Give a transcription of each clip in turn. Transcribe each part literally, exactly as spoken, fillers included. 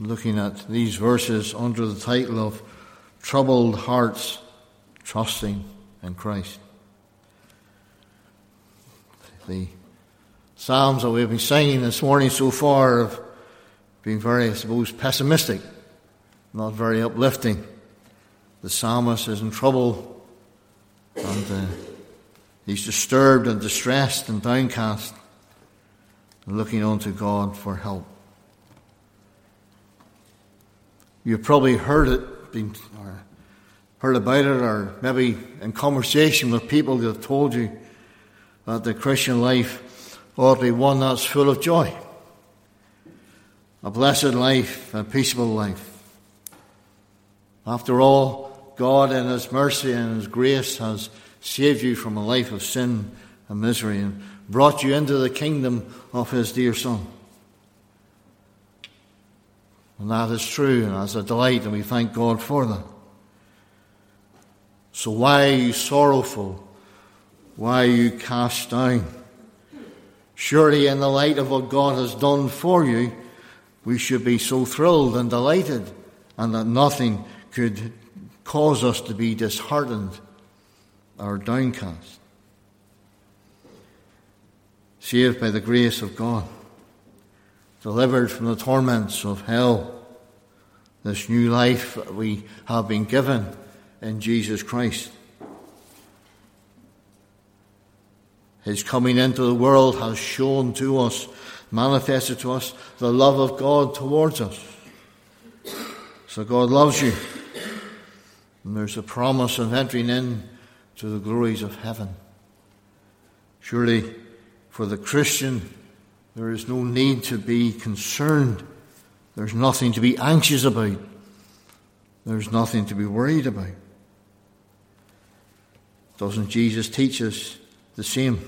looking at these verses under the title of Troubled Hearts Trusting in Christ. The psalms that we've been singing this morning so far have been very, I suppose, pessimistic, not very uplifting. The psalmist is in trouble, and uh, he's disturbed and distressed and downcast, and looking unto God for help. You've probably heard it, been, or heard about it, or maybe in conversation with people that have told you that the Christian life ought to be one that's full of joy. A blessed life, a peaceable life. After all, God in His mercy and His grace has saved you from a life of sin and misery and brought you into the kingdom of His dear Son. And that is true, and that's a delight, and we thank God for that. So why are you sorrowful? Why are you cast down? Surely in the light of what God has done for you, we should be so thrilled and delighted, and that nothing could cause us to be disheartened or downcast. Saved by the grace of God, delivered from the torments of hell, this new life that we have been given in Jesus Christ. His coming into the world has shown to us, manifested to us, the love of God towards us. So God loves you. And there's a promise of entering in to the glories of heaven. Surely, for the Christian, there is no need to be concerned. There's nothing to be anxious about. There's nothing to be worried about. Doesn't Jesus teach us the same?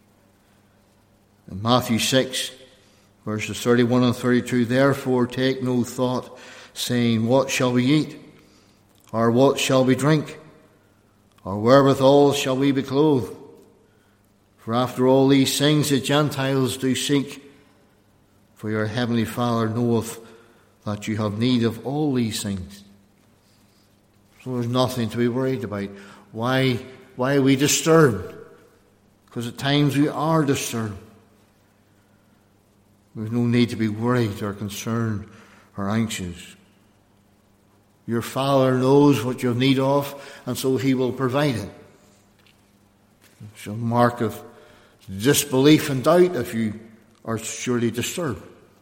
In Matthew six, verses thirty-one and thirty-two, therefore take no thought, saying, what shall we eat? Or what shall we drink? Or wherewithal shall we be clothed? For after all these things the Gentiles do seek. For your heavenly Father knoweth that you have need of all these things. So there's nothing to be worried about. Why, why are we disturbed? Because at times we are disturbed. There's no need to be worried or concerned or anxious. Your Father knows what you have need of, and so He will provide it. It's a mark of disbelief and doubt if you are surely disturbed.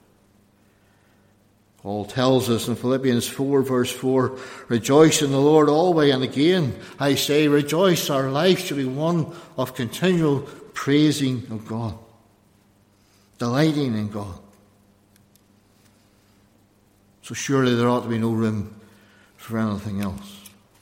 Paul tells us in Philippians four, verse four, rejoice in the Lord always, and again I say rejoice. Our life should be one of continual praising of God, delighting in God. So surely there ought to be no room for anything else.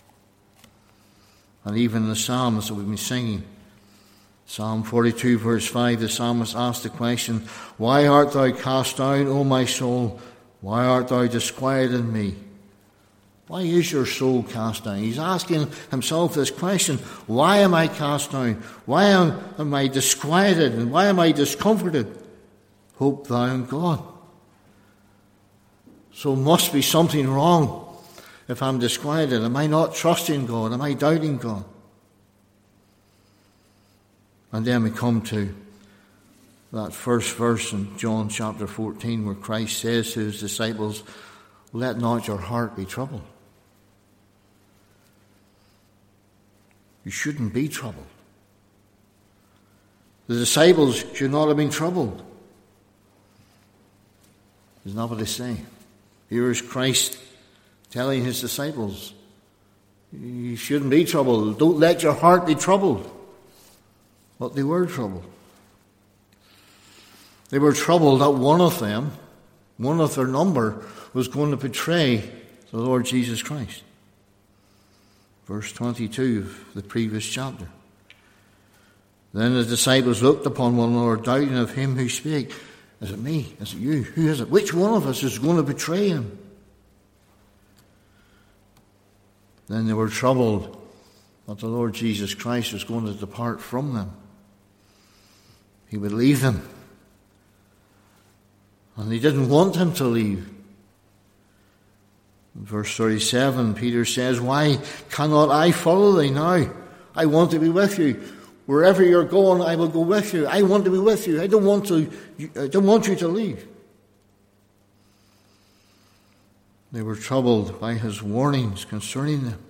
And even in the Psalms that we've been singing, Psalm forty-two, verse five, the psalmist asked the question, why art thou cast down, O my soul? Why art thou disquieted in me? Why is your soul cast down? He's asking himself this question, why am I cast down? Why am, am I disquieted? And why am I discomforted? Hope thou in God. So must be something wrong if I'm disquieted. Am I not trusting God? Am I doubting God? And then we come to that first verse in John chapter fourteen where Christ says to His disciples, let not your heart be troubled. You shouldn't be troubled. The disciples should not have been troubled. Isn't that what they say? Here is Christ telling His disciples, you shouldn't be troubled. Don't let your heart be troubled. But they were troubled. They were troubled that one of them, one of their number, was going to betray the Lord Jesus Christ. Verse twenty-two of the previous chapter. Then the disciples looked upon one another, doubting of Him who spake. Is it me? Is it you? Who is it? Which one of us is going to betray Him? Then they were troubled that the Lord Jesus Christ was going to depart from them. He would leave them. And they didn't want Him to leave. In verse thirty-seven, Peter says, why cannot I follow thee now? I want to be with you. Wherever you're going, I will go with you. I want to be with you. I don't want to, I don't want you to leave. They were troubled by his warnings concerning them.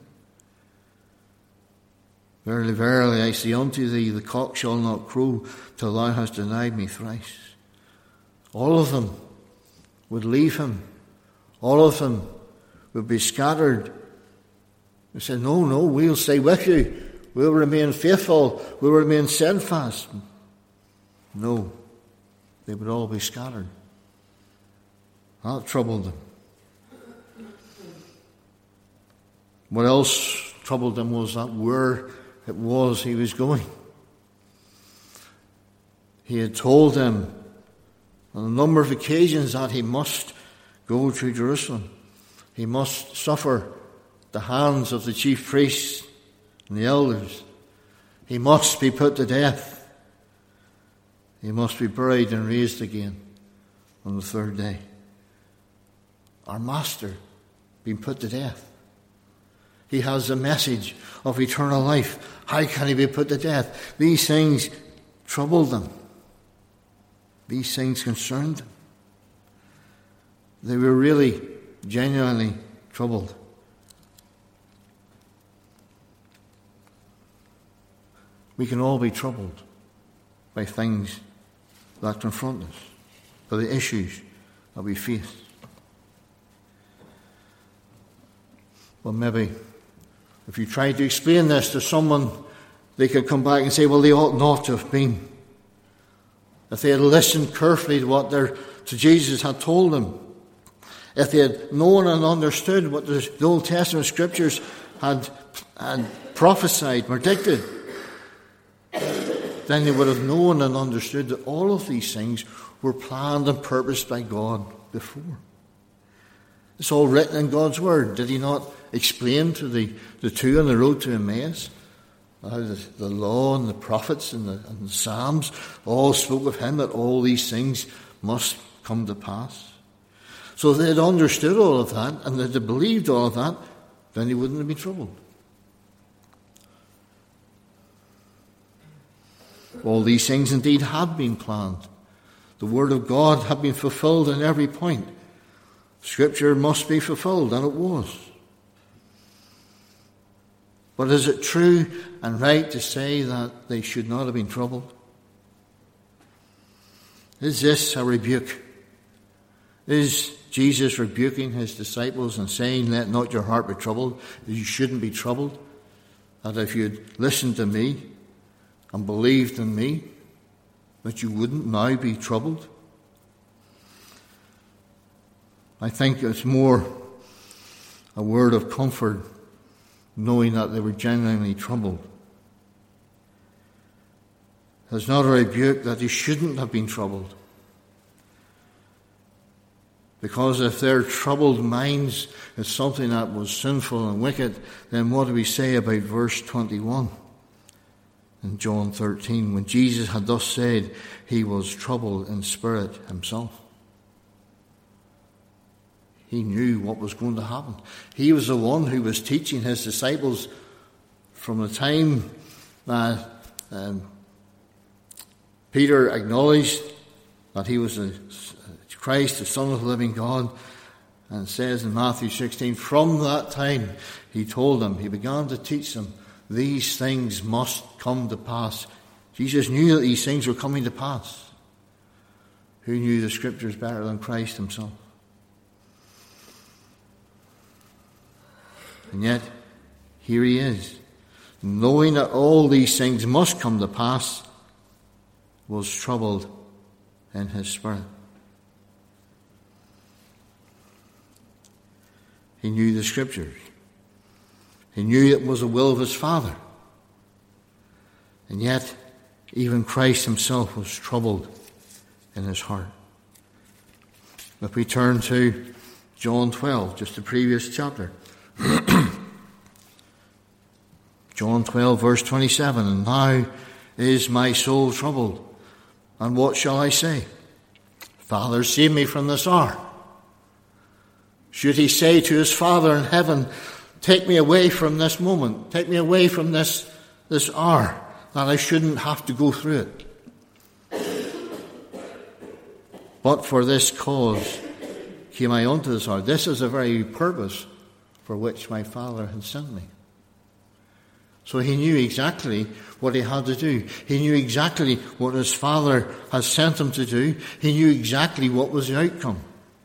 Verily, verily, I say unto thee, the cock shall not crow till thou hast denied me thrice. All of them would leave him. All of them would be scattered. They said, no, no, we'll stay with you. We'll remain faithful. We'll remain steadfast. No, they would all be scattered. That troubled them. What else troubled them was that where it was he was going. He had told them on a number of occasions that he must go to Jerusalem. He must suffer the hands of the chief priests and the elders. He must be put to death. He must be buried and raised again on the third day. Our Master being put to death. He has the message of eternal life. How can he be put to death? These things troubled them. These things concerned them. They were really, genuinely troubled. We can all be troubled by things that confront us, by the issues that we face. Well, maybe if you tried to explain this to someone, they could come back and say, well, they ought not to have been. If they had listened carefully to what their, to Jesus had told them, if they had known and understood what the Old Testament scriptures had, had prophesied, predicted, then they would have known and understood that all of these things were planned and purposed by God before. It's all written in God's Word. Did he not explain to the, the two on the road to Emmaus how the, the law and the prophets and the, and the Psalms all spoke of him, that all these things must come to pass? So if they had understood all of that and they had believed all of that, then he wouldn't have been troubled. All these things indeed had been planned. The Word of God had been fulfilled in every point. Scripture must be fulfilled, and it was. But is it true and right to say that they should not have been troubled? Is this a rebuke? Is Jesus rebuking his disciples and saying, let not your heart be troubled, that you shouldn't be troubled? That if you'd listened to me and believed in me, that you wouldn't now be troubled? I think it's more a word of comfort knowing that they were genuinely troubled. It's not a rebuke that they shouldn't have been troubled. Because if their troubled minds is something that was sinful and wicked, then what do we say about verse twenty-one in John thirteen, when Jesus had thus said, he was troubled in spirit himself. He knew what was going to happen. He was the one who was teaching his disciples from the time that um, Peter acknowledged that he was the Christ, the Son of the living God. And it says in Matthew sixteen, from that time he told them, he began to teach them, these things must come to pass. Jesus knew that these things were coming to pass. Who knew the Scriptures better than Christ himself? And yet, here he is, knowing that all these things must come to pass, was troubled in his spirit. He knew the Scriptures. He knew it was the will of his Father. And yet, even Christ himself was troubled in his heart. If we turn to John twelve, just the previous chapter. John twelve, verse twenty-seven, and now is my soul troubled, and what shall I say? Father, save me from this hour. Should he say to his Father in heaven, take me away from this moment, take me away from this, this hour, that I shouldn't have to go through it? But for this cause came I unto this hour. This is the very purpose for which my Father had sent me. So he knew exactly what he had to do. He knew exactly what his Father had sent him to do. He knew exactly what was the outcome.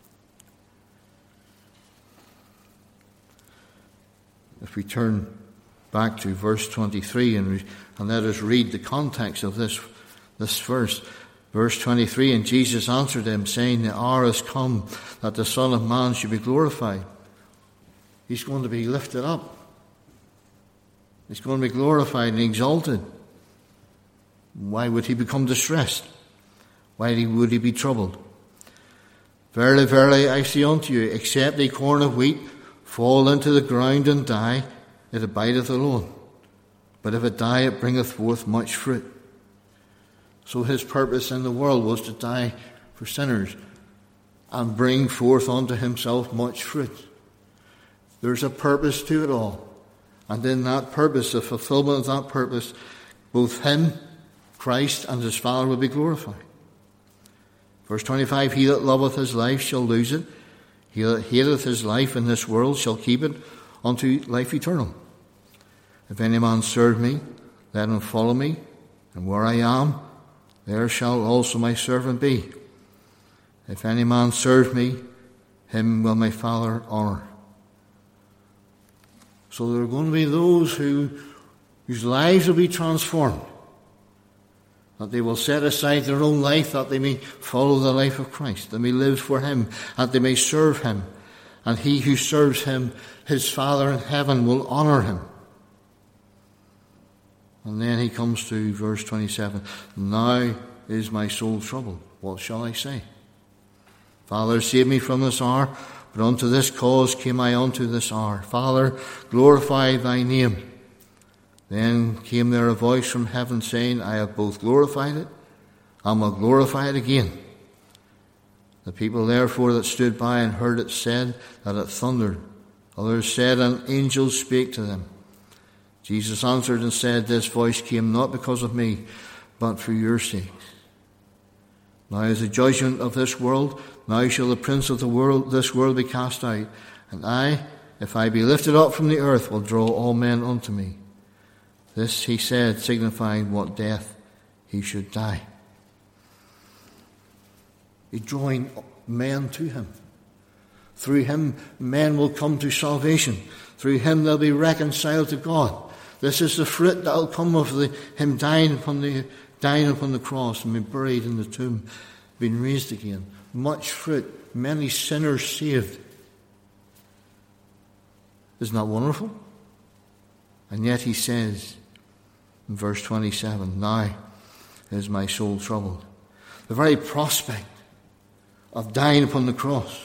If we turn back to verse twenty-three and, and let us read the context of this, this verse. Verse twenty-three, and Jesus answered them, saying, the hour has come that the Son of Man should be glorified. He's going to be lifted up. He's going to be glorified and exalted. Why would he become distressed? Why would he be troubled? Verily, verily, I say unto you, except a corn of wheat fall into the ground and die, it abideth alone. But if it die, it bringeth forth much fruit. So his purpose in the world was to die for sinners and bring forth unto himself much fruit. There's a purpose to it all. And in that purpose, the fulfillment of that purpose, both him, Christ, and his Father will be glorified. Verse twenty-five, he that loveth his life shall lose it. He that hateth his life in this world shall keep it unto life eternal. If any man serve me, let him follow me, and where I am, there shall also my servant be. If any man serve me, him will my Father honour. So there are going to be those who, whose lives will be transformed, that they will set aside their own life, that they may follow the life of Christ, that they may live for him, that they may serve him. And he who serves him, his Father in heaven, will honour him. And then he comes to verse twenty-seven. Now is my soul troubled. What shall I say? Father, save me from this hour. But unto this cause came I unto this hour. Father, glorify thy name. Then came there a voice from heaven saying, I have both glorified it and will glorify it again. The people therefore that stood by and heard it said that it thundered. Others said, an angel spake to them. Jesus answered and said, this voice came not because of me, but for your sakes. Now is the judgment of this world. Now shall the prince of the world, this world be cast out. And I, if I be lifted up from the earth, will draw all men unto me. This he said, signifying what death he should die. He's drawing men to him. Through him, men will come to salvation. Through him, they'll be reconciled to God. This is the fruit that will come of the, him dying upon the dying upon the cross and being buried in the tomb, being raised again. Much fruit, many sinners saved. Isn't that wonderful? And yet he says in verse twenty-seven, now is my soul troubled. The very prospect of dying upon the cross,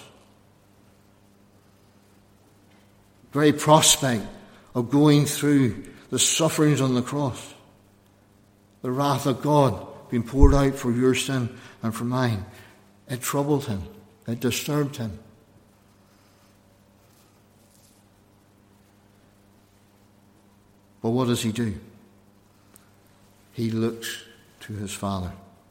the very prospect of going through the sufferings on the cross, the wrath of God being poured out for your sin and for mine, it troubled him. It disturbed him. But what does he do? He looks to his Father.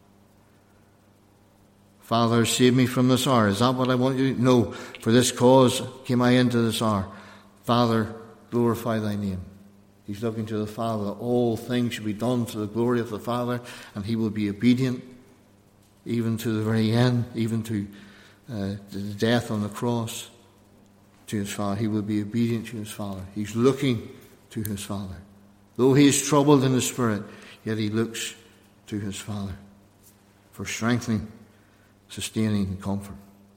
Father, save me from this hour. Is that what I want you to do? No, for this cause came I into this hour. Father, glorify thy name. He's looking to the Father. All things should be done to the glory of the Father, and he will be obedient even to the very end, even to uh, the death on the cross to his Father. He will be obedient to his Father. He's looking to his Father. Though he is troubled in the spirit, yet he looks to his Father for strengthening, sustaining, and comfort.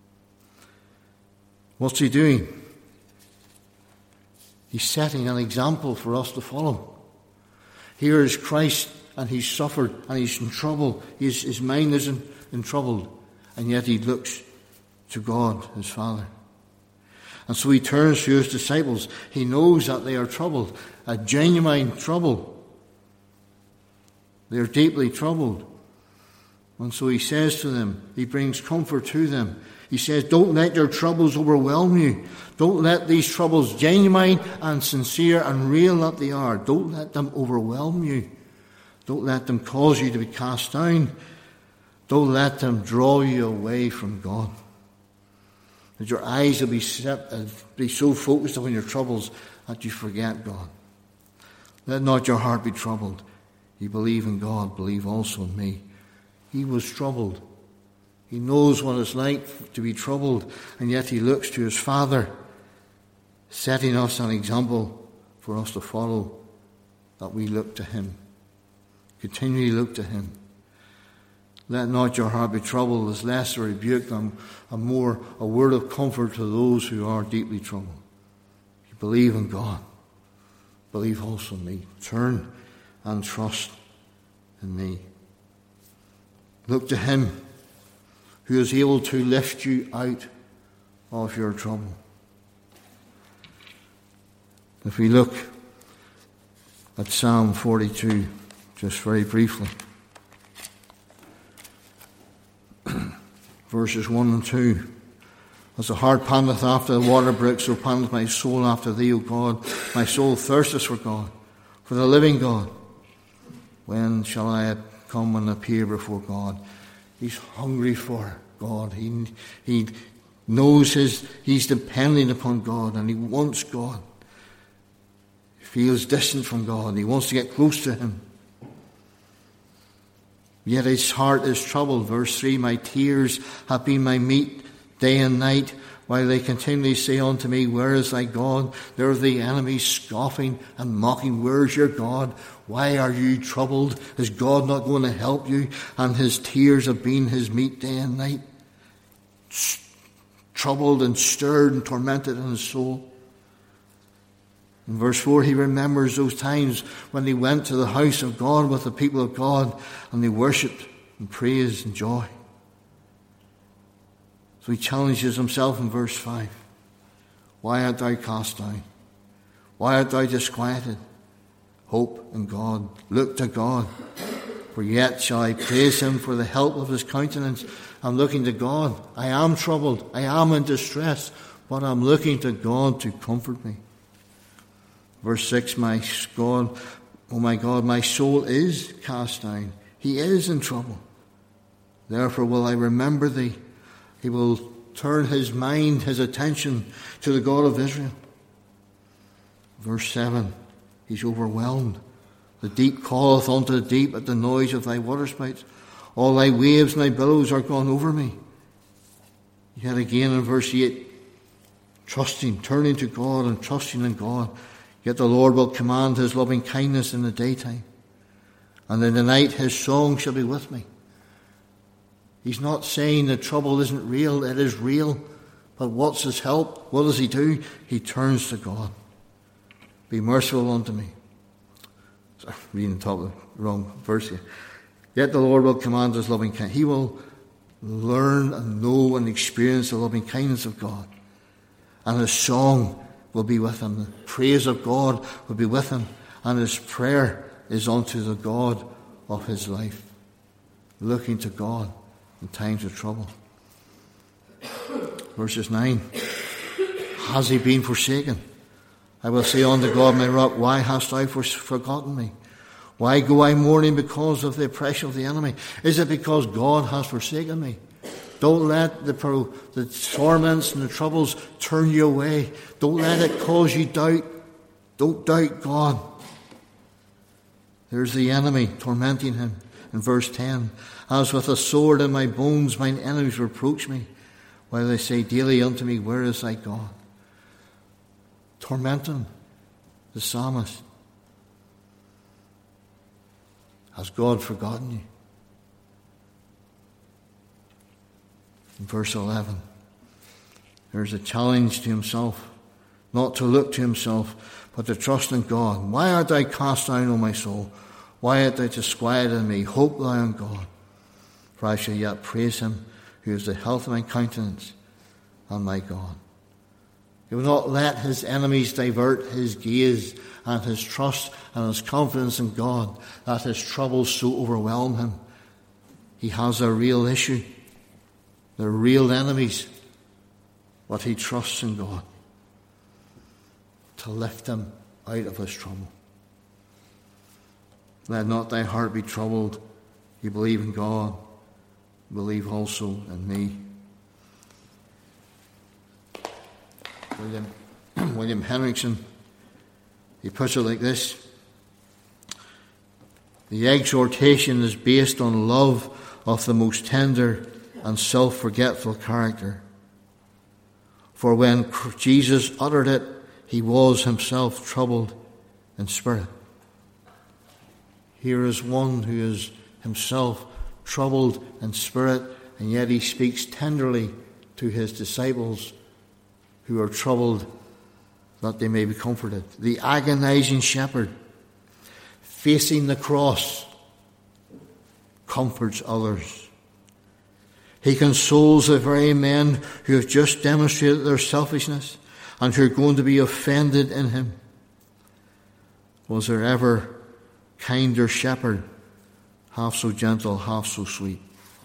What's he doing? He's setting an example for us to follow. Here is Christ, and he's suffered, and he's in trouble. His, his mind is in, in trouble, and yet he looks to God, his Father. And so he turns to his disciples. He knows that they are troubled, a genuine trouble. They are deeply troubled. And so he says to them, he brings comfort to them. He says, don't let your troubles overwhelm you. Don't let these troubles, genuine and sincere and real that they are, don't let them overwhelm you. Don't let them cause you to be cast down. Don't let them draw you away from God. That your eyes will be, set, uh, be so focused on your troubles that you forget God. Let not your heart be troubled. You believe in God, believe also in me. He was troubled. He knows what it's like to be troubled, and yet he looks to his Father, setting us an example for us to follow, that we look to him. Continually look to him. Let not your heart be troubled, as less a rebuke than a more a word of comfort to those who are deeply troubled. You believe in God. Believe also in me. Turn and trust in me. Look to him who is able to lift you out of your trouble. If we look at Psalm forty-two, just very briefly, verses one and two. As the hart panteth after the water brook, so panteth my soul after thee, O God. My soul thirsteth for God, for the living God. When shall I come and appear before God? He's hungry for God. He, he knows his, he's depending upon God, and he wants God. He feels distant from God. He wants to get close to him. Yet his heart is troubled. Verse three, my tears have been my meat day and night, while they continually say unto me, where is thy God? There are the enemies scoffing and mocking, where is your God? Why are you troubled? Is God not going to help you? And his tears have been his meat day and night. Troubled and stirred and tormented in his soul. In verse four, he remembers those times when he went to the house of God with the people of God, and they worshipped and praised and joy. So he challenges himself in verse five. Why art thou cast down? Why art thou disquieted? Hope in God. Look to God. For yet shall I praise him for the help of his countenance. I'm looking to God. I am troubled. I am in distress. But I'm looking to God to comfort me. Verse six, my God, oh my God, my soul is cast down. He is in trouble. Therefore will I remember thee. He will turn his mind, his attention to the God of Israel. Verse seven, he's overwhelmed. The deep calleth unto the deep at the noise of thy waterspouts. All thy waves and thy billows are gone over me. Yet again in verse eight, trusting, turning to God and trusting in God. Yet the Lord will command his loving kindness in the daytime, and in the night his song shall be with me. He's not saying the trouble isn't real. It is real. But what's his help? What does he do? He turns to God. Be merciful unto me. Sorry, reading the top of the wrong verse here. Yet the Lord will command his loving kindness. He will learn and know and experience the loving kindness of God. And his song will be with him. The praise of God will be with him. And his prayer is unto the God of his life. Looking to God in times of trouble. Verses nine. Has he been forsaken? I will say unto God my rock, why hast thou forgotten me? Why go I mourning because of the oppression of the enemy? Is it because God has forsaken me? Don't let the, the torments and the troubles turn you away. Don't let it cause you doubt. Don't doubt God. There's the enemy tormenting him. In verse ten, as with a sword in my bones mine enemies reproach me, while they say daily unto me, where is thy God? Tormenting the psalmist. Has God forgotten you? In verse eleven, there's a challenge to himself, not to look to himself, but to trust in God. Why art thou cast down, O my soul? Why art thou disquieted in me? Hope thou in God. For I shall yet praise him, who is the health of my countenance and my God. He will not let his enemies divert his gaze and his trust and his confidence in God, that his troubles so overwhelm him. He has a real issue. They're real enemies but he trusts in God to lift him out of his trouble. Let not thy heart be troubled. You believe in God, believe also in me. William, William Henriksen, he puts it like this: the exhortation is based on love of the most tender and self-forgetful character. For when Jesus uttered it, he was himself troubled in spirit. Here is one who is himself troubled in spirit, and yet he speaks tenderly to his disciples who are troubled, that they may be comforted. The agonizing shepherd, facing the cross, comforts others. He consoles the very men who have just demonstrated their selfishness and who are going to be offended in him. Was there ever kinder shepherd, half so gentle, half so sweet?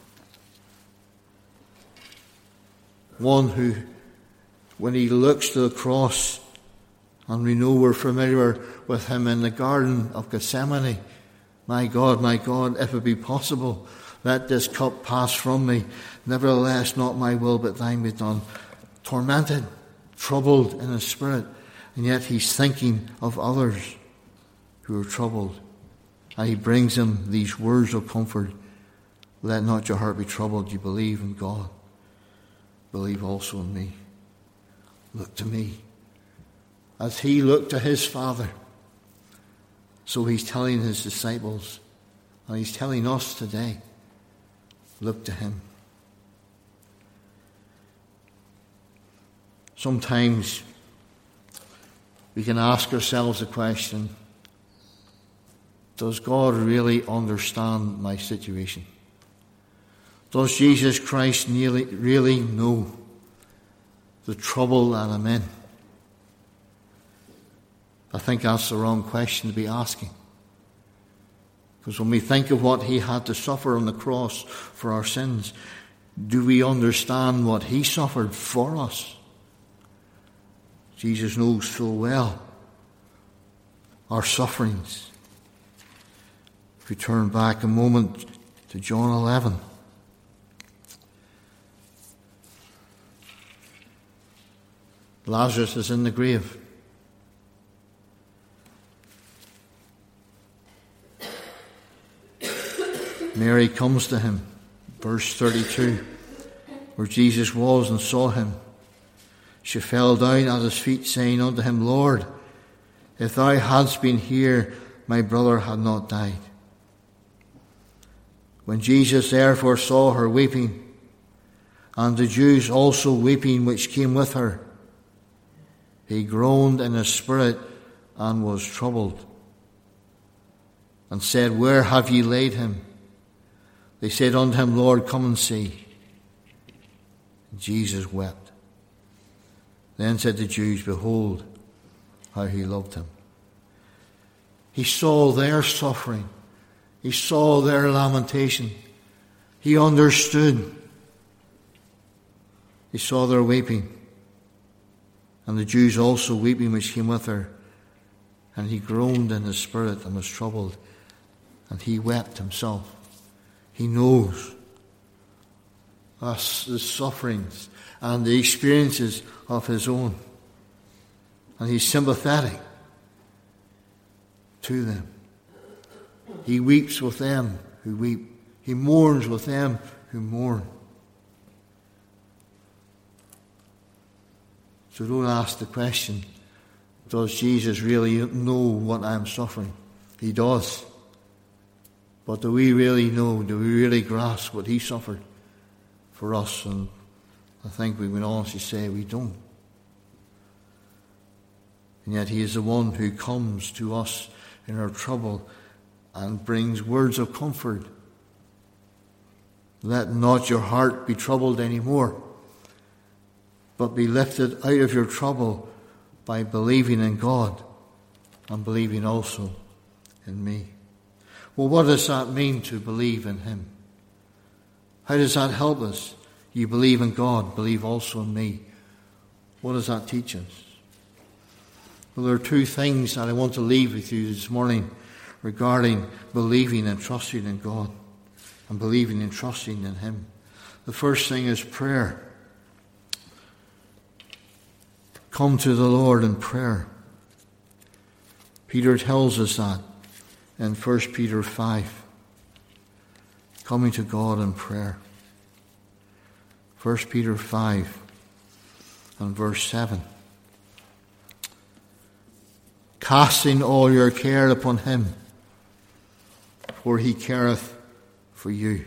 One who, when he looks to the cross, and we know we're familiar with him in the Garden of Gethsemane, my God, my God, if it be possible, let this cup pass from me. Nevertheless, not my will, but thine be done. Tormented, troubled in his spirit, and yet he's thinking of others who are troubled. And he brings them these words of comfort. Let not your heart be troubled. You believe in God. Believe also in me. Look to me. As he looked to his Father, so he's telling his disciples, and he's telling us today, look to him. Sometimes we can ask ourselves the question, does God really understand my situation? Does Jesus Christ really, really know the trouble that I'm in? I think that's the wrong question to be asking. Because when we think of what he had to suffer on the cross for our sins, do we understand what he suffered for us? Jesus knows full well our sufferings. If we turn back a moment to John eleven. Lazarus is in the grave. Mary comes to him, verse thirty-two, where Jesus was and saw him. She fell down at his feet, saying unto him, Lord, if thou hadst been here, my brother had not died. When Jesus therefore saw her weeping, and the Jews also weeping which came with her, he groaned in his spirit and was troubled, and said, Where have ye laid him? They said unto him, Lord, come and see. And Jesus wept. Then said the Jews, Behold, how he loved him. He saw their suffering. He saw their lamentation. He understood. He saw their weeping. And the Jews also weeping which came with her. And he groaned in his spirit and was troubled. And he wept himself. He knows us, the sufferings and the experiences of his own. And he's sympathetic to them. He weeps with them who weep. He mourns with them who mourn. So don't ask the question, does Jesus really know what I'm suffering? He does. But do we really know, do we really grasp what he suffered for us? And I think we would honestly say we don't. And yet he is the one who comes to us in our trouble and brings words of comfort. Let not your heart be troubled anymore, but be lifted out of your trouble by believing in God and believing also in me. Well, what does that mean to believe in him? How does that help us? You believe in God, believe also in me. What does that teach us? Well, there are two things that I want to leave with you this morning regarding believing and trusting in God and believing and trusting in Him. The first thing is prayer. Come to the Lord in prayer. Peter tells us that in First Peter five. Coming to God in prayer. First Peter five and verse seven. Casting all your care upon Him, for He careth for you.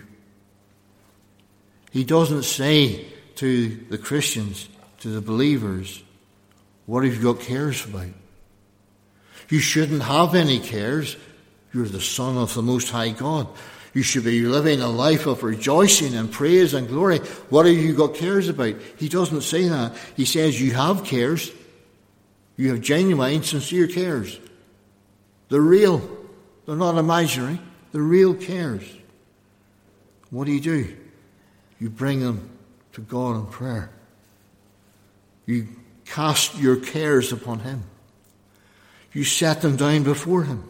He doesn't say to the Christians, to the believers, what have you got cares about? You shouldn't have any cares. You're the Son of the Most High God. You should be living a life of rejoicing and praise and glory. What have you got cares about? He doesn't say that. He says you have cares. You have genuine, sincere cares. They're real. They're not imaginary. They're real cares. What do you do? You bring them to God in prayer. You cast your cares upon Him. You set them down before Him.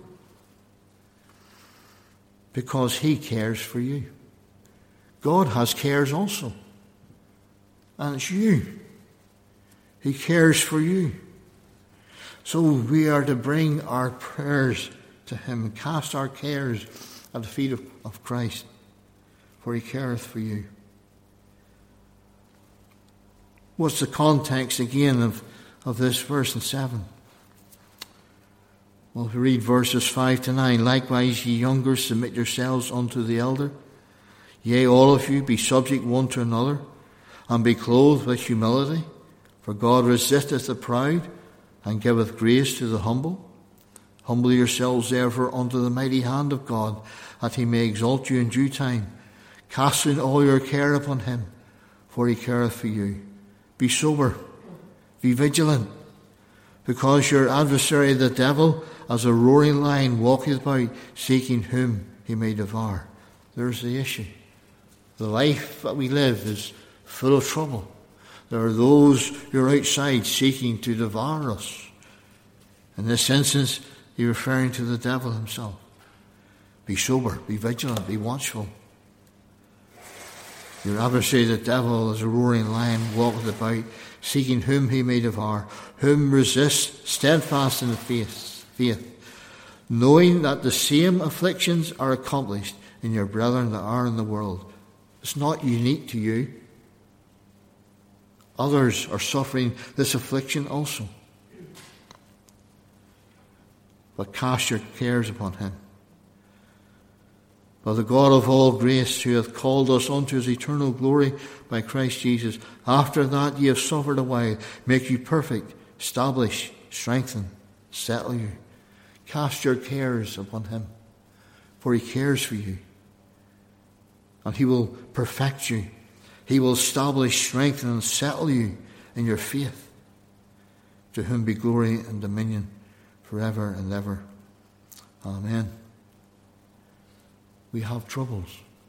Because He cares for you. God has cares also. And it's you. He cares for you. So we are to bring our prayers to Him and cast our cares at the feet of, of Christ. For He careth for you. What's the context again of, of this verse in seven? Well, if we read verses five to nine, likewise ye younger, submit yourselves unto the elder. Yea, all of you, be subject one to another, and be clothed with humility. For God resisteth the proud, and giveth grace to the humble. Humble yourselves therefore unto the mighty hand of God, that He may exalt you in due time, casting all your care upon Him, for He careth for you. Be sober, be vigilant, because your adversary the devil, as a roaring lion, walketh about, seeking whom he may devour. There's the issue. The life that we live is full of trouble. There are those who are outside seeking to devour us. In this instance, he's referring to the devil himself. Be sober, be vigilant, be watchful. Your adversary the devil, as a roaring lion, walketh about, seeking whom he may devour, whom resist steadfast in the faith. Faith, knowing that the same afflictions are accomplished in your brethren that are in the world. It's not unique to you. Others are suffering this affliction also. But cast your cares upon Him. But the God of all grace, who hath called us unto His eternal glory by Christ Jesus, after that ye have suffered a while, make you perfect, establish, strengthen, settle you. Cast your cares upon Him, for He cares for you. And He will perfect you. He will establish, strengthen, and settle you in your faith. To whom be glory and dominion forever and ever. Amen. We have troubles.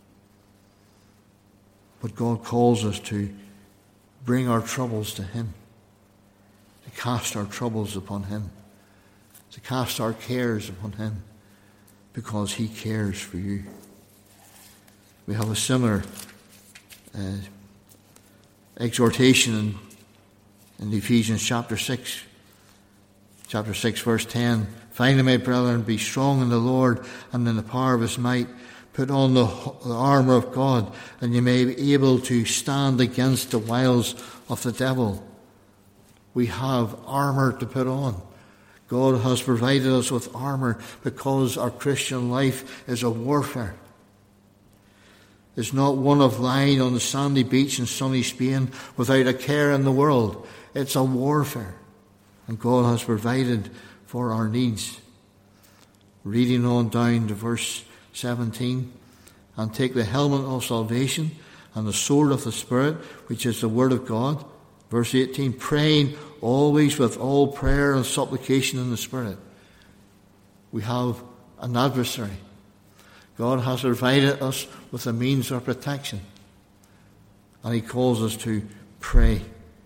But God calls us to bring our troubles to Him. To cast our troubles upon Him. To cast our cares upon Him, because He cares for you. We have a similar uh, exhortation in, in Ephesians chapter six. Chapter six, verse ten. Finally, my brethren, be strong in the Lord and in the power of His might. Put on the, the armour of God, and you may be able to stand against the wiles of the devil. We have armour to put on. God has provided us with armour because our Christian life is a warfare. It's not one of lying on the sandy beach in sunny Spain without a care in the world. It's a warfare. And God has provided for our needs. Reading on down to verse seventeen. And take the helmet of salvation and the sword of the Spirit, which is the word of God. Verse eighteen. Praying always with all prayer and supplication in the Spirit. We have an adversary. God has provided us with a means of protection. And He calls us to pray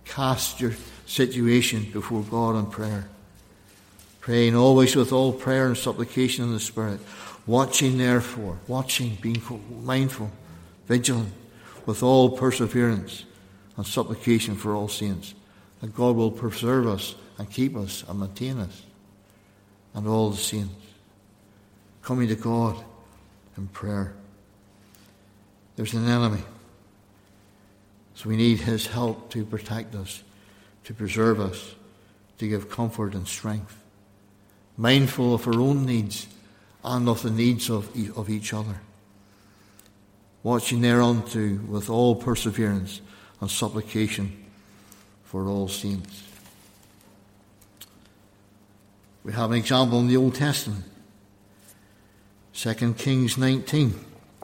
Cast your situation before God in prayer. Praying always with all prayer and supplication in the Spirit. Watching therefore, watching, being mindful, vigilant, with all perseverance and supplication for all saints, that God will preserve us and keep us and maintain us and all the saints. Coming to God in prayer. There's an enemy. So we need his help to protect us, to preserve us, to give comfort and strength. Mindful of our own needs and of the needs of, of each other. Watching thereunto with all perseverance and supplication for all saints. We have an example in the Old Testament. Second Kings nineteen.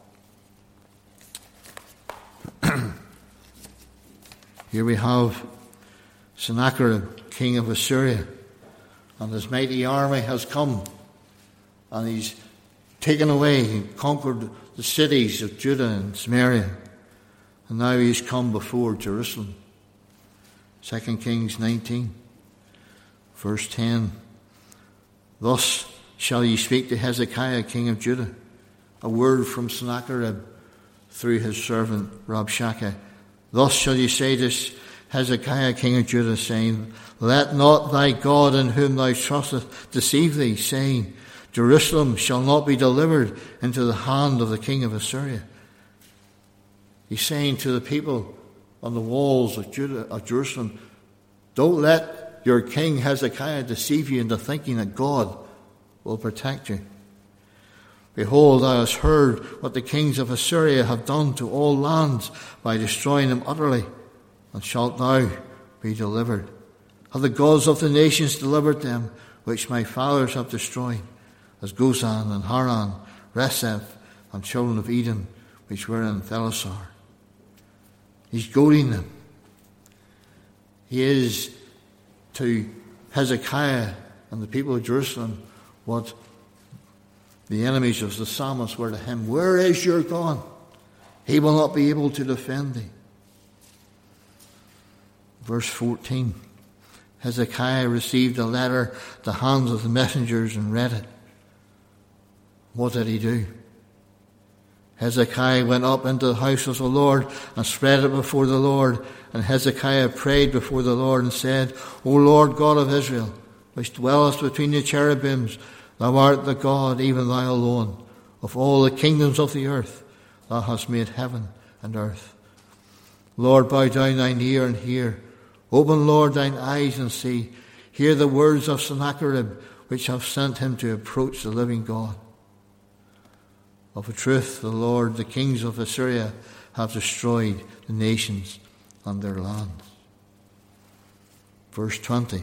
Here we have Sennacherib, king of Assyria, and his mighty army has come, and he's taken away and conquered the cities of Judah and Samaria, and now he's come before Jerusalem. Second Kings nineteen, verse ten. Thus shall ye speak to Hezekiah, king of Judah, a word from Sennacherib through his servant Rabshakeh. Thus shall ye say to Hezekiah, king of Judah, saying, Let not thy God in whom thou trustest deceive thee, saying, Jerusalem shall not be delivered into the hand of the king of Assyria. He's saying to the people on the walls of Judah, of Jerusalem, don't let your king Hezekiah deceive you into thinking that God will protect you. Behold, thou hast heard what the kings of Assyria have done to all lands by destroying them utterly, and shalt thou be delivered? Have the gods of the nations delivered them, which my fathers have destroyed, as Gozan and Haran, Rezeph, and children of Eden, which were in Thelasar? He's goading them. He is to Hezekiah and the people of Jerusalem what the enemies of the psalmist were to him. Where is your God? He will not be able to defend thee. Verse fourteen. Hezekiah received a letter at the hands of the messengers and read it. What did he do? Hezekiah went up into the house of the Lord and spread it before the Lord. And Hezekiah prayed before the Lord and said, O Lord God of Israel, which dwellest between the cherubims, thou art the God, even thou alone. Of all the kingdoms of the earth, thou hast made heaven and earth. Lord, bow down thine ear and hear. Open, Lord, thine eyes and see. Hear the words of Sennacherib, which have sent him to approach the living God. Of a truth, the Lord, the kings of Assyria, have destroyed the nations and their lands. Verse twenty.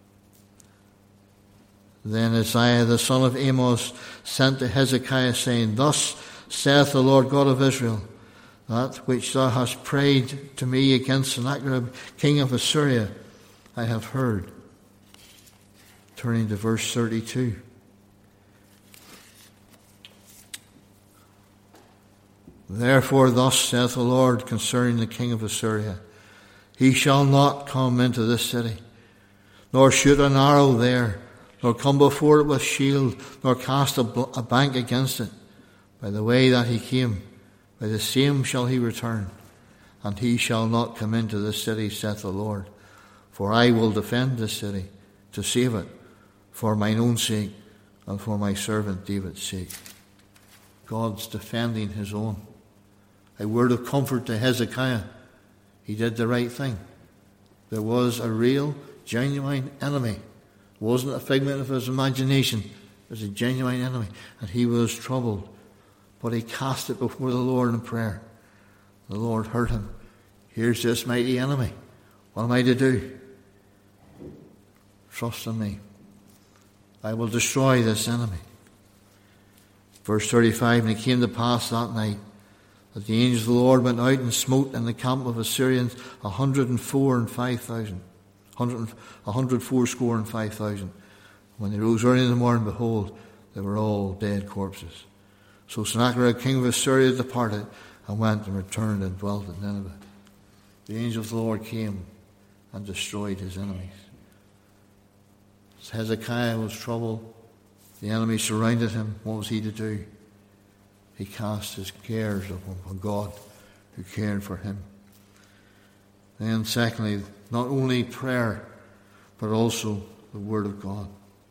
Then Isaiah the son of Amos sent to Hezekiah, saying, Thus saith the Lord God of Israel, that which thou hast prayed to me against Sennacherib, king of Assyria, I have heard. Turning to verse thirty-two. Therefore thus saith the Lord concerning the king of Assyria, He shall not come into this city, nor shoot an arrow there, nor come before it with shield, nor cast a, a bank against it. By the way that he came, by the same shall he return, and he shall not come into this city, saith the Lord. For I will defend this city, to save it, for mine own sake, and for my servant David's sake. God's defending his own. A word of comfort to Hezekiah. He did the right thing. There was a real, genuine enemy. It wasn't a figment of his imagination. It was a genuine enemy. And he was troubled. But he cast it before the Lord in prayer. The Lord heard him. Here's this mighty enemy. What am I to do? Trust in me. I will destroy this enemy. Verse thirty-five, And it came to pass that night that the angel of the Lord went out and smote in the camp of Assyrians a hundred and four and five thousand. A hundred four score and five thousand. When they rose early in the morning, behold, they were all dead corpses. So Sennacherib, king of Assyria, departed and went and returned and dwelt at Nineveh. The angel of the Lord came and destroyed his enemies. As Hezekiah was troubled, the enemy surrounded him. What was he to do? He cast his cares upon God who cared for him. And secondly, not only prayer, but also the Word of God.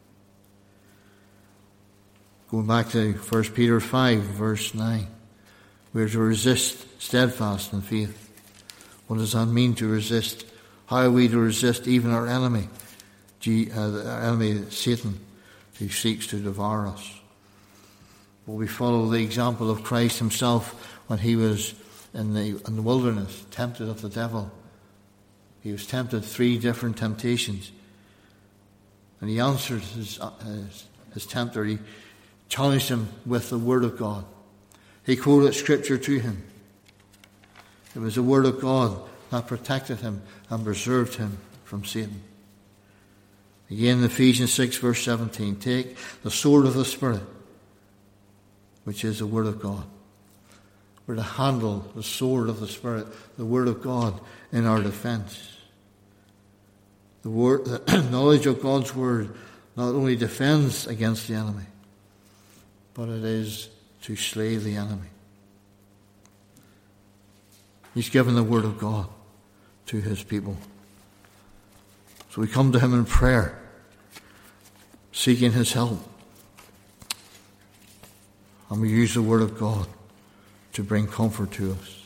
Going back to First Peter five, verse nine. We are to resist steadfast in faith. What does that mean, to resist? How are we to resist even our enemy, our enemy Satan, who seeks to devour us? Well, we follow the example of Christ himself when he was in the, in the wilderness, tempted of the devil. He was tempted three different temptations. And he answered his, his, his tempter. He challenged him with the Word of God. He quoted Scripture to him. It was the Word of God that protected him and preserved him from Satan. Again, in Ephesians six, verse seventeen, take the sword of the Spirit, which is the Word of God. We're to handle the sword of the Spirit, the Word of God, in our defense. The, word, the knowledge of God's Word not only defends against the enemy, but it is to slay the enemy. He's given the Word of God to his people. So we come to him in prayer, seeking his help. And we use the Word of God to bring comfort to us.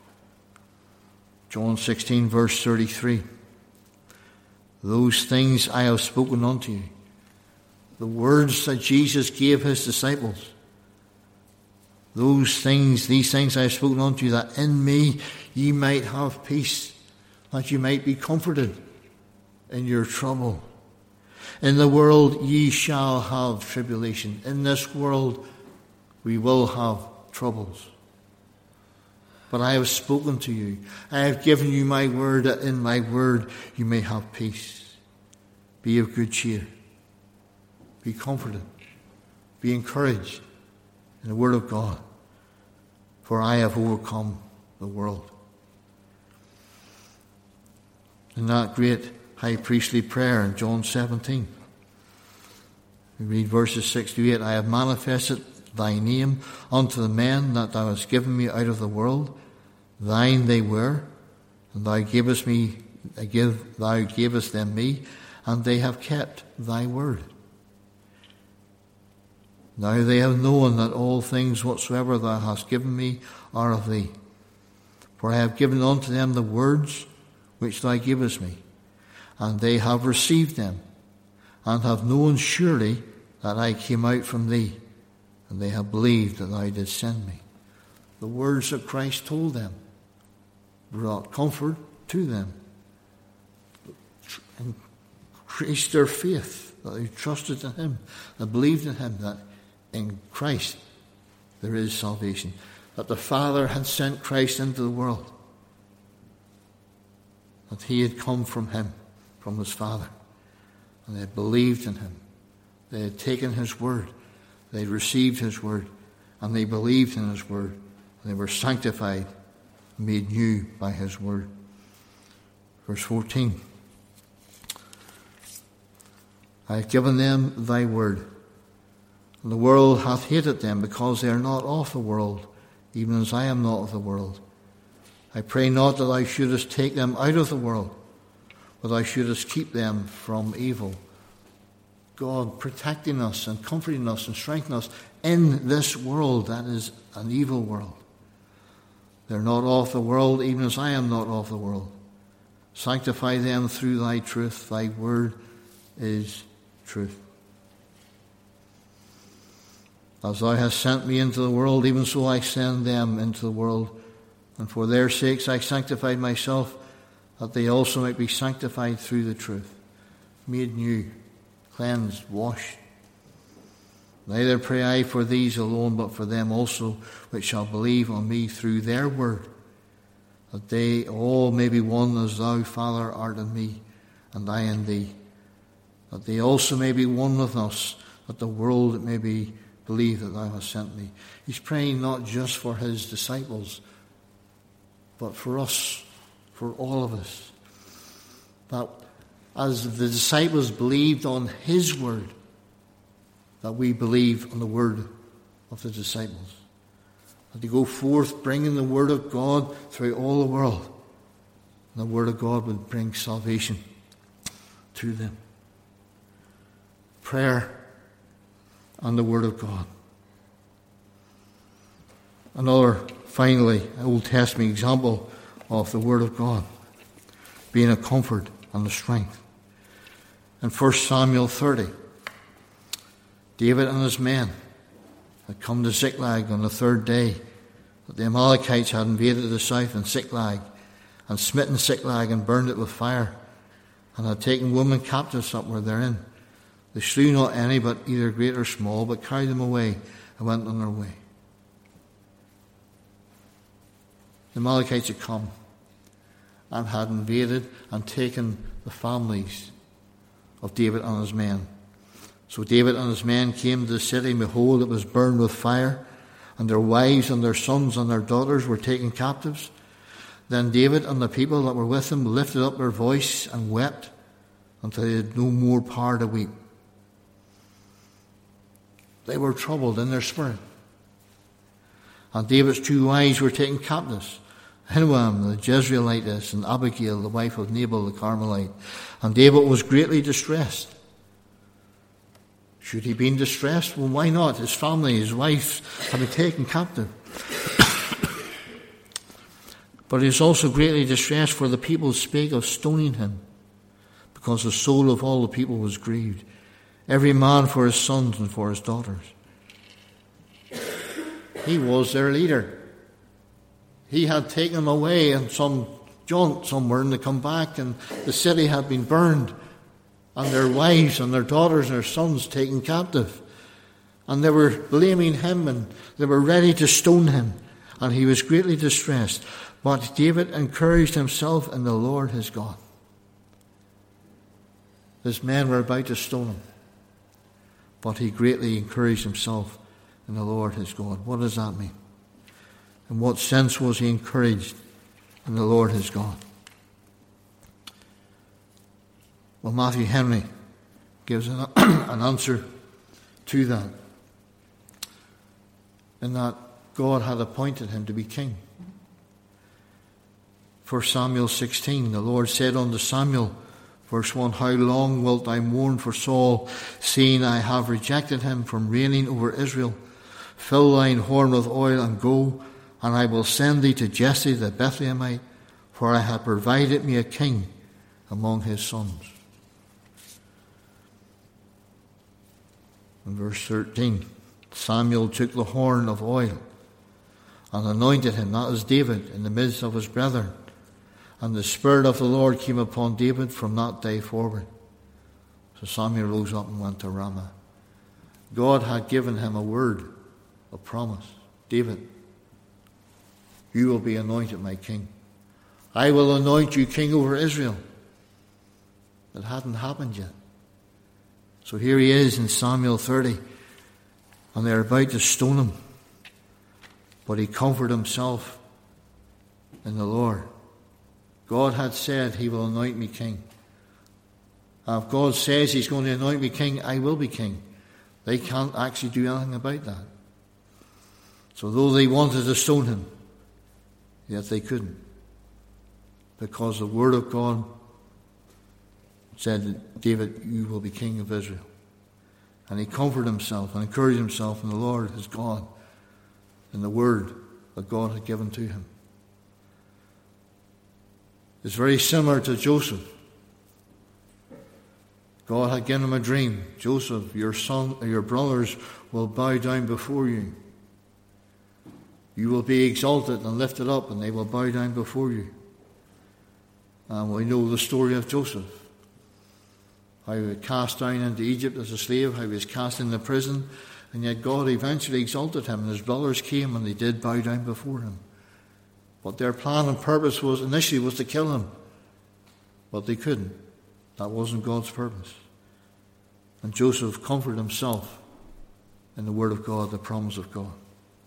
John sixteen, verse thirty-three. Those things I have spoken unto you. The words that Jesus gave his disciples. Those things, these things I have spoken unto you, that in me ye might have peace, that you might be comforted in your trouble. In the world ye shall have tribulation. In this world we will have troubles. But I have spoken to you. I have given you my word, that in my word you may have peace. Be of good cheer. Be comforted. Be encouraged in the word of God. For I have overcome the world. In that great high priestly prayer in John seventeen, we read verses six to eight. I have manifested thy name unto the men that thou hast given me out of the world. Thine they were, and thou gavest me, give, thou gavest them me, and they have kept thy word. Now they have known that all things whatsoever thou hast given me are of thee. For I have given unto them the words which thou gavest me, and they have received them, and have known surely that I came out from thee, and they have believed that thou didst send me. The words that Christ told them brought comfort to them, increased their faith, that they trusted in him, and believed in him, that in Christ there is salvation, that the Father had sent Christ into the world, that he had come from him, from his Father, and they had believed in him. They had taken his word. They received his word, and they believed in his word, and they were sanctified, made new by his word. Verse fourteen. I have given them thy word, and the world hath hated them, because they are not of the world, even as I am not of the world. I pray not that thou shouldest take them out of the world, but thou shouldest keep them from evil. God protecting us and comforting us and strengthening us in this world that is an evil world. They're not of the world, even as I am not of the world. Sanctify them through thy truth. Thy word is truth. As thou hast sent me into the world, even so I send them into the world. And for their sakes I sanctified myself, that they also might be sanctified through the truth. Made new, cleansed, washed. Neither pray I for these alone, but for them also which shall believe on me through their word, that they all may be one as thou, Father, art in me, and I in thee, that they also may be one with us, that the world may be believe that thou hast sent me. He's praying not just for his disciples, but for us, for all of us. that as the disciples believed on his word, that we believe on the word of the disciples. That they go forth bringing the word of God through all the world. And the word of God would bring salvation to them. Prayer and the word of God. Another, finally, Old Testament example of the word of God being a comfort and a strength. In First Samuel thirty, David and his men had come to Ziklag on the third day that the Amalekites had invaded the south in Ziklag and smitten Ziklag and burned it with fire, and had taken women captives that were therein. They slew not any, but either great or small, but carried them away and went on their way. The Amalekites had come and had invaded and taken the families of David and his men. So David and his men came to the city, and behold, it was burned with fire, and their wives and their sons and their daughters were taken captives. Then David and the people that were with him lifted up their voice and wept until they had no more power to weep. They were troubled in their spirit. And David's two wives were taken captives, Ahinoam the Jezreelitess and Abigail, the wife of Nabal the Carmelite. And David was greatly distressed. Should he be in distress? Well, why not? His family, his wife, had been taken captive. But he was also greatly distressed, for the people spake of stoning him, because the soul of all the people was grieved, every man for his sons and for his daughters. He was their leader. He had taken them away on some jaunt somewhere, and they come back, and the city had been burned, and their wives and their daughters and their sons taken captive. And they were blaming him, and they were ready to stone him, and he was greatly distressed. But David encouraged himself in the Lord his God. His men were about to stone him, but he greatly encouraged himself in the Lord his God. What does that mean? In what sense was he encouraged in the Lord his God? Well, Matthew Henry gives an, an answer to that, in that God had appointed him to be king. First Samuel sixteen, the Lord said unto Samuel, verse one, How long wilt thou mourn for Saul, seeing I have rejected him from reigning over Israel? Fill thine horn with oil and go, and I will send thee to Jesse the Bethlehemite, for I have provided me a king among his sons. In verse thirteen, Samuel took the horn of oil and anointed him, that is David, in the midst of his brethren. And the Spirit of the Lord came upon David from that day forward. So Samuel rose up and went to Ramah. God had given him a word, a promise. David, you will be anointed my king. I will anoint you king over Israel. It hadn't happened yet. So here he is in Samuel thirty, and they're about to stone him. But he comforted himself in the Lord. God had said he will anoint me king. And if God says he's going to anoint me king, I will be king. They can't actually do anything about that. So though they wanted to stone him, yet they couldn't. Because the word of God said, David, you will be king of Israel. And he comforted himself and encouraged himself in the Lord his God, in the word that God had given to him. It's very similar to Joseph. God had given him a dream. Joseph, your son, your brothers will bow down before you. You will be exalted and lifted up, and they will bow down before you. And we know the story of Joseph. How he was cast down into Egypt as a slave, how he was cast into prison, and yet God eventually exalted him, and his brothers came and they did bow down before him. But their plan and purpose was initially was to kill him. But they couldn't. That wasn't God's purpose. And Joseph comforted himself in the word of God, the promise of God.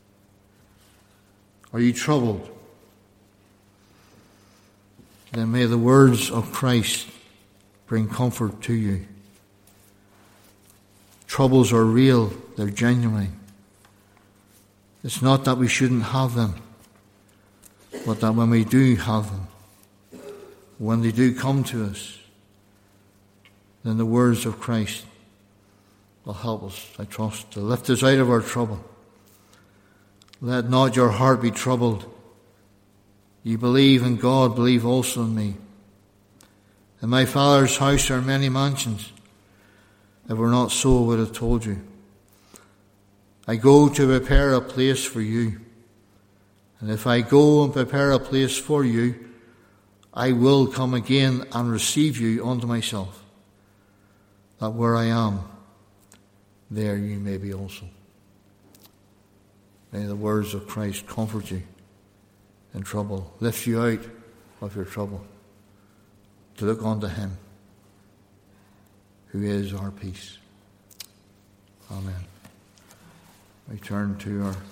Are you troubled? Then may the words of Christ bring comfort to you. Troubles are real, they're genuine. It's not that we shouldn't have them, but that when we do have them, when they do come to us, then the words of Christ will help us, I trust, to lift us out of our trouble. Let not your heart be troubled. Ye believe in God, believe also in me. In my Father's house are many mansions. If it were not so, I would have told you. I go to prepare a place for you. And if I go and prepare a place for you, I will come again and receive you unto myself, that where I am, there you may be also. May the words of Christ comfort you in trouble, lift you out of your trouble, to look unto him who is our peace. Amen. We turn to our